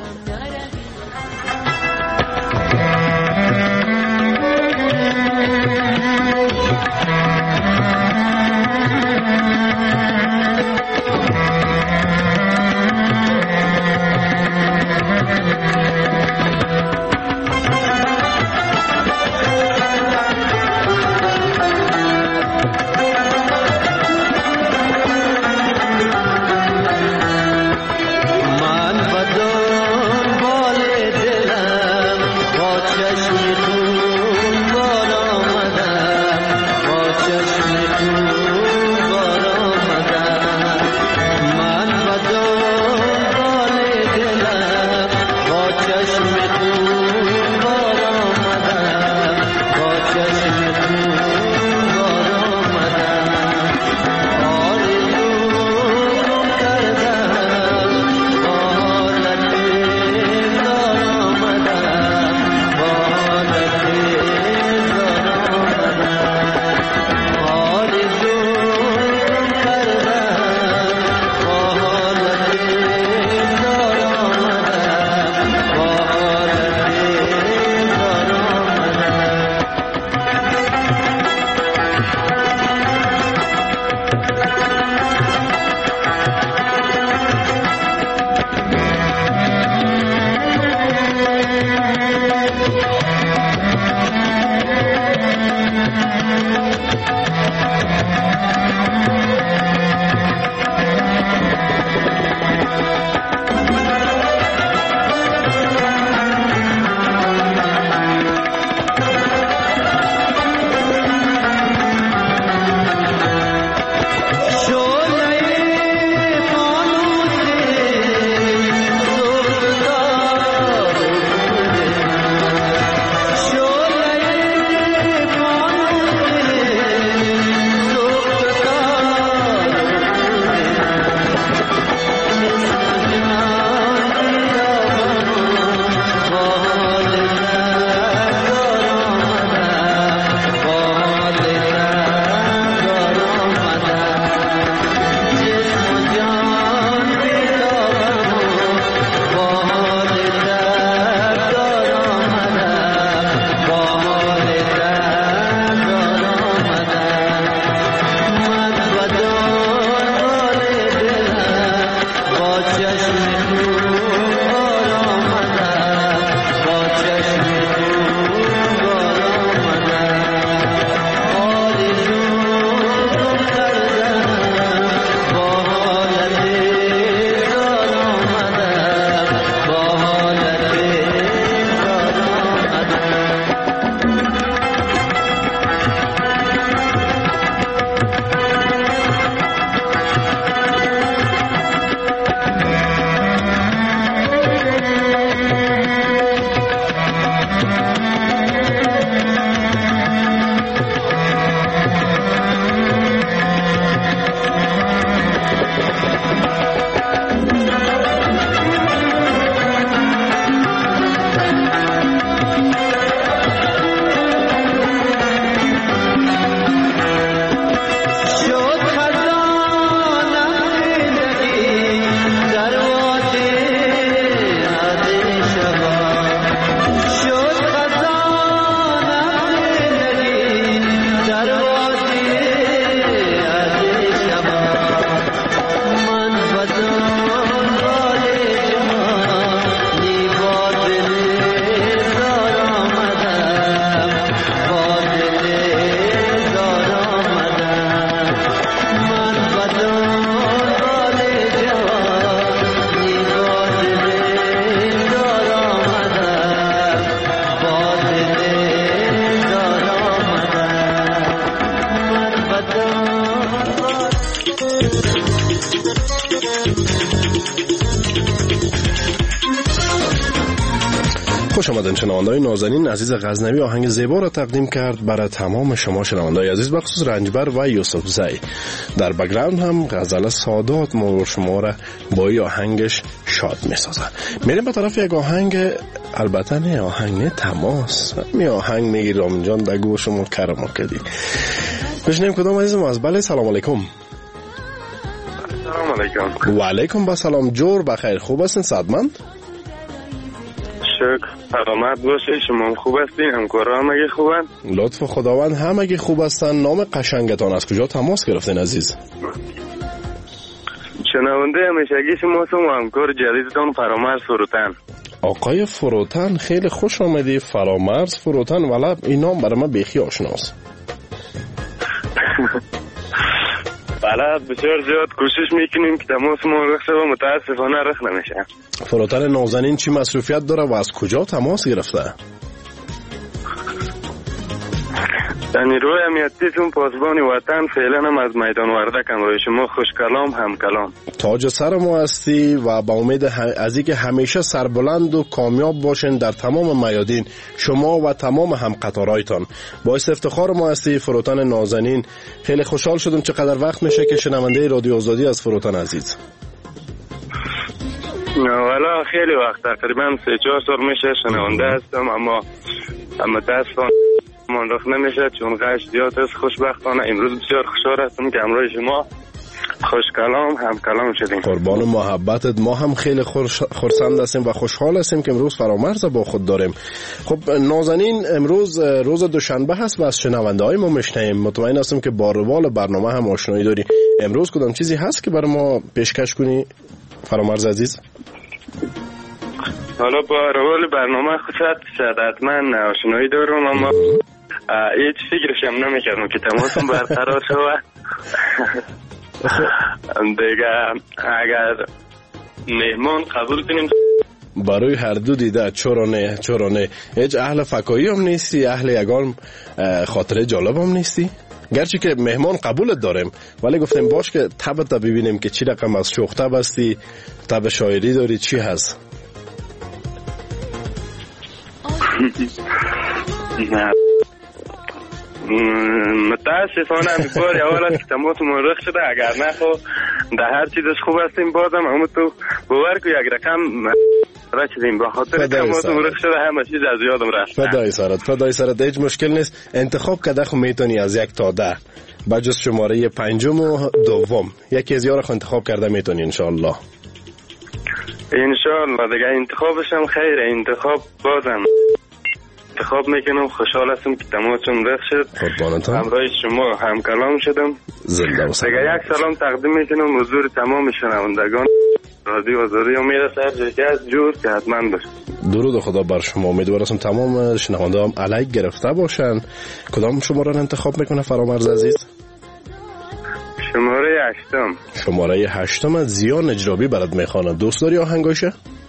خوش آمدین شنونده‌های نازنین. عزیز غزنوی آهنگ زیبا را تقدیم کرد برای تمام شما شنونده‌های عزیز، بخصوص رنجبر و یوسف زی. در بک‌گراند هم غزل سادات ما شما را با این آهنگش شاد می‌سازه. میریم به طرف یک آهنگ، البته نه آهنگ نه تماس، می آهنگ میگیرم جان در گوش شما کرم کردی. بشنیم کدام عزیز ما از. بله سلام علیکم. سلام علیکم. و علیکم با سلام. جور بخیر، خوب هستین صدمند؟ شکر، سلامت باشه. شما خوب هستین؟ همکارا همگی خوبن؟ لطف خداوند همگی خوب هستن. نام قشنگتان از کجا تماس گرفتین عزیز؟ شنونده همیشگی شما هستم و همکار جدیدتان فرامرز فروتن. آقای فروتن خیلی خوش آمدی. فرامرز فروتن، ولی این نام برای من بیخی آشناست. بله بسیار زیاد کوشش میکنیم که تماس ما رخ شد و متاسفانه رخ نمیشه. فروتن نازنین چی مسئولیت داره و از کجا تماس گرفته؟ نیروی امنیتیتون پاسبان وطن فعلا هم از میدان وردک همراه شما خوش کلام هم کلام. تاج سر ما هستی و با امید از اینکه همیشه سربلند و کامیاب باشین در تمام میادین، شما و تمام هم قطارایتان. باعث افتخار ما هستی فروتن نازنین. خیلی خوشحال شدم. چقدر وقت میشه که شنونده رادیو آزادی از فروتن عزیز؟ والا خیلی وقت، تقریبا 3-4 سال میشه شنونده هستم، اما متاسفانه من رخ نمیشه چون غش زیاد است. خوشبختانه امروز بسیار خوشحال هستم که همراه شما خوش کلام هم کلام شدیم. قربان محبتت. ما هم خیلی خرسند هستیم و خوشحال هستیم که امروز فرامرز با خود داریم. خب نازنین، امروز روز دوشنبه هست و از شنونده های ما میشنیم. مطمئن هستم که با روال برنامه هم آشنایی داری. امروز کدام چیزی هست که برای ما پیشکش کنی فرامرز عزیز؟ حالا با روال برنامه خودت حتما آشنایی دارم، اما هیچ فکرشم نمیکردم که تماسم برقرار شود. دیگه اگر مهمان قبول کنیم برای هر دو دیده. چرا نه هیچ اهل فکایی هم نیستی، اهل یگان خاطره جالب هم نیستی. گرچه که مهمان قبولت داریم ولی گفتیم باش که تبت ببینیم که چی رقم از شوخ تب هستی، تب شاعری داری، چی هست؟ متاسفانه بار اول است که تماس مرخ شده. اگر نه خب در هر چیزش خوب هستیم بازم اما تو باور که یک رقم رچیدیم به خاطر تماس مرخ شده همه چیز از یادم رفت. فدای سرت هیچ مشکل نیست. انتخاب کده خو میتونی از 1 تا 10 بجز شماره 5 و 2 یکی از یارا خو انتخاب کرده میتونی انشاءالله. دیگه انتخابش هم خیره. انتخاب بازم انتخاب میکنم. خوشحال هستم که تماسم رخ شد. همراه شما هم کلام شدم. زنده باشید. دیگه یک سلام تقدیم میکنم حضور تمام شنوندگان رادیو آزادی. امید هر جایی که از جور که حتما باشه. درود خدا بر شما. امیدوارم تمام شنونده هم علیک گرفته باشن. کدام شماره رو انتخاب میکنه فرامرز عزیز؟ شماره 8. شماره 8 از زیا نجرابی برات میخوانم. دوست داری آهنگایشه؟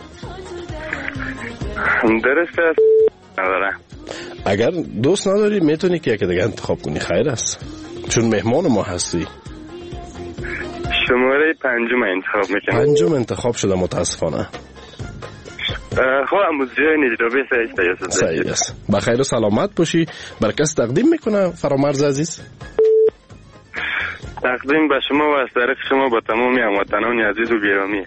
درست است. نداره. اگر دوست نداری میتونی که یکی دیگه انتخاب کنی، خیر است، چون مهمان ما هستی. شماره 5 انتخاب میکنم. 5 انتخاب شده متاسفانه. خواهم زیای نجرابی صحیح است. بخیر و سلامت باشی. بر کس تقدیم میکنه فرامرز عزیز؟ تقدیم به شما و از طریق شما با تمامی هموطنان عزیز و گرامی.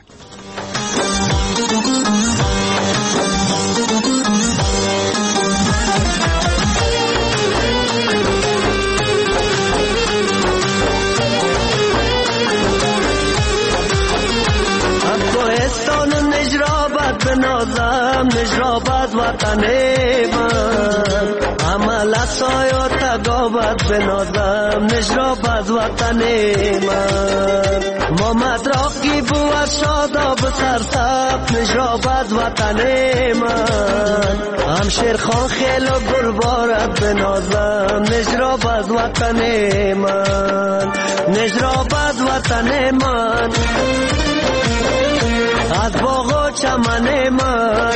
بنازم نجرابت وطن من، عمل سایا تگابت بنازم نجرابت وطن من، ما مدراقی بو از شاداب سرسب نجرابت وطن من، همشیر خان خیل و گلبارت بنازم نجرابت وطن من، نجرابت وطن من، از باغ و چمن من،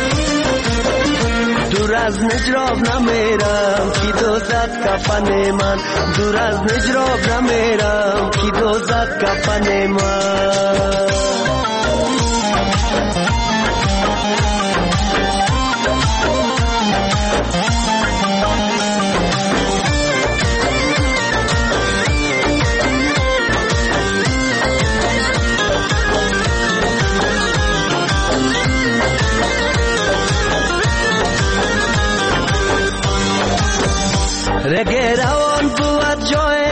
دور از نجراب نمیرم کی دوزد کفن من، دور از نجراب نمیرم کی دوزد کفن من. رگه روان بود جای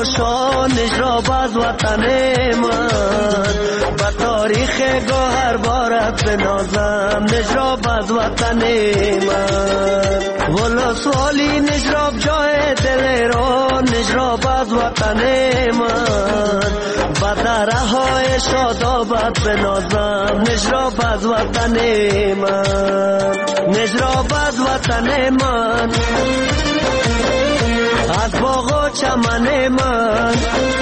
تماشا نجراب از وطن من با تاریخ گوهر بارد بنازم نجراب از وطن من والا سوالی نجراب جای دل رو نجراب از وطن من با دره های شادابت بنازم نجراب از وطن من نجراب از وطن من از باغ و چمن من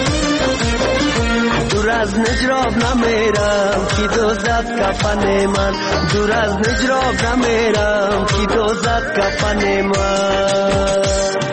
دور از نجراب نمیرم کی دوزد کفن من دور از نجراب نمیرم کی دوزد کفن من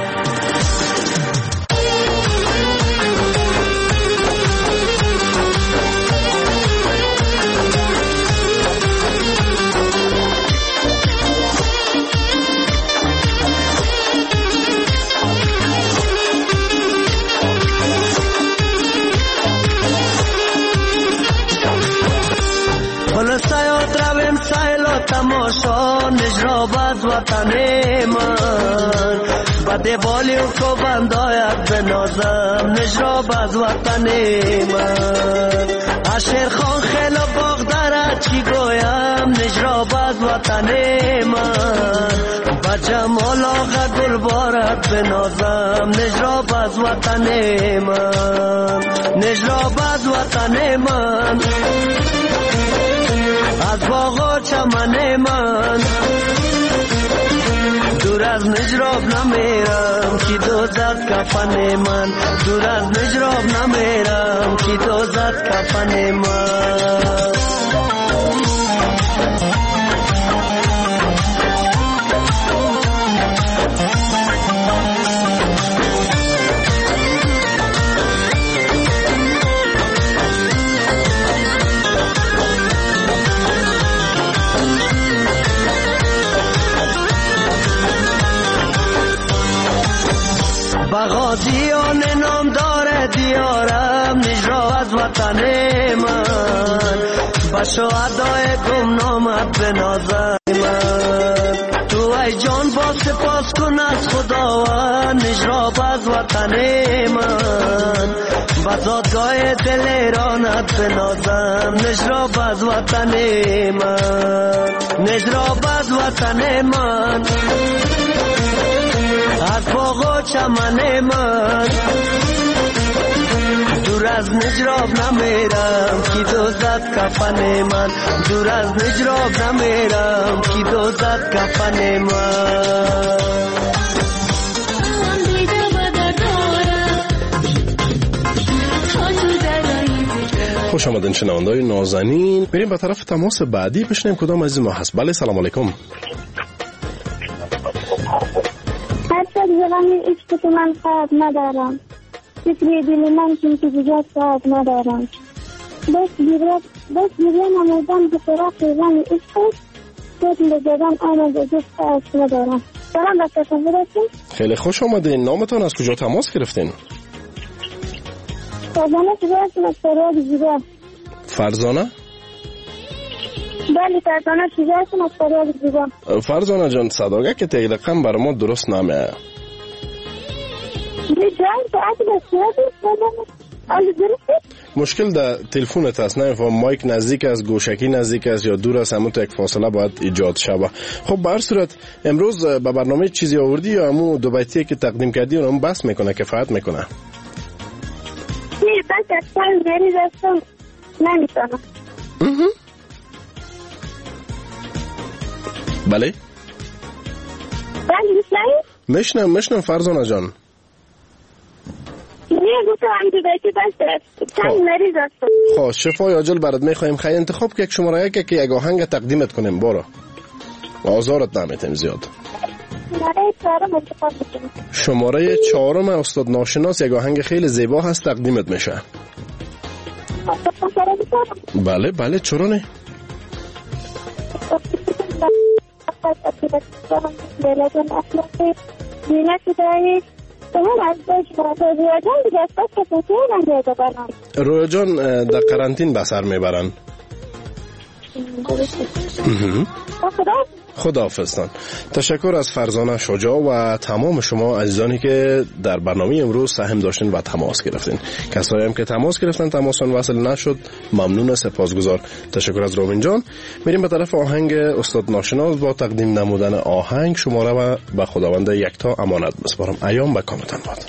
تماشا نجراب از وطن من بده بالی و کوبندایت بنازم نجراب از وطن من عشر خان خیل و باغ دارد چی گویم نجراب از وطن من با جمال آقا گل بارد بنازم نجراب از وطن من نجراب از وطن من از باغ و چمن من دور از نجراب نمیرم کی دوزد کفن من دور از نجراب نمیرم کی دوزد کفن من غازیان نام داره دیارم نجراب از وطن من با شهدای گمنامت بنازم من تو ای جان با سپاس کن از خداوند نجراب از وطن من با زادگاه دل ایرانت بنازم نجراب از وطن من نجراب از وطن من از باغ و چمن من دور از نجراب نمیرم کی دوزد کفن من دور از نجراب نمیرم کی دوزد کفن من خوش آمدین شنونده‌های نازنین. بریم به طرف تماس بعدی بشنیم کدام عزیز ما هست. بله سلام علیکم. زبانی عشق تو من خواب ندارم فکری دل من که دیگر خواب ندارم بس گریه نمودم به طرف زن عشق خود زدن آمده جست عشق ندارم. سلام بچه شما برسیم. خیلی خوش آمدین. نامتان از کجا تماس گرفتین؟ فرزانه کجا هستیم از فریاد زیبا. فرزانه؟ بله فرزانه کجا هستیم از فریاد زیبا. فرزانه جان صداقه که تقریبا برای ما درست نمیه. مشکل در تلفونت است، نه مایک نزدیک است، گوشکی نزدیک است یا دور است، همون تا یک فاصله باید ایجاد شود. خب به هر صورت امروز به برنامه چیزی آوردی یا همون دو بیتی که تقدیم کردی اونم بس میکنه، کفایت میکنه؟ نه بس اصلا مریض هستم نمیتونم. بله میشنم فرزانه جان. خب شفای عاجل برات میخوایم. خیلی انتخاب که یک شماره که یک آهنگ تقدیمت کنیم برو آزارت نمیتیم زیاد. شماره 4 استاد ناشناس یک آهنگ خیلی زیبا هست تقدیمت میشه. بله چرا نه. رویا جان در قرنطین به سر میبرن. خداحافظتان. تشکر از فرزانه شجاع و تمام شما عزیزانی که در برنامه امروز سهم داشتین و تماس گرفتین. کسایی هم که تماس گرفتن تماسشون وصل نشد ممنون، سپاسگزار. تشکر از روبین جان. میریم به طرف آهنگ استاد ناشناس با تقدیم نمودن آهنگ شماره و به خداوند یکتا امانت بسپارم. ایام به کامتان باد.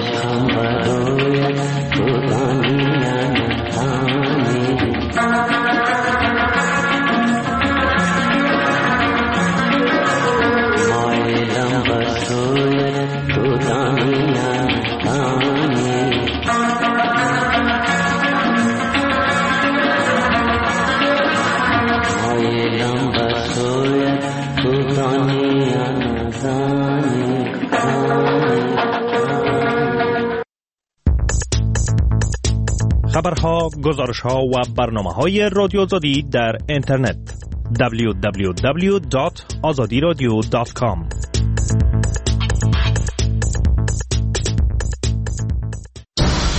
Thank you. خبرها، گزارشها و برنامه‌های رادیو آزادی در اینترنت www.azadiradio.com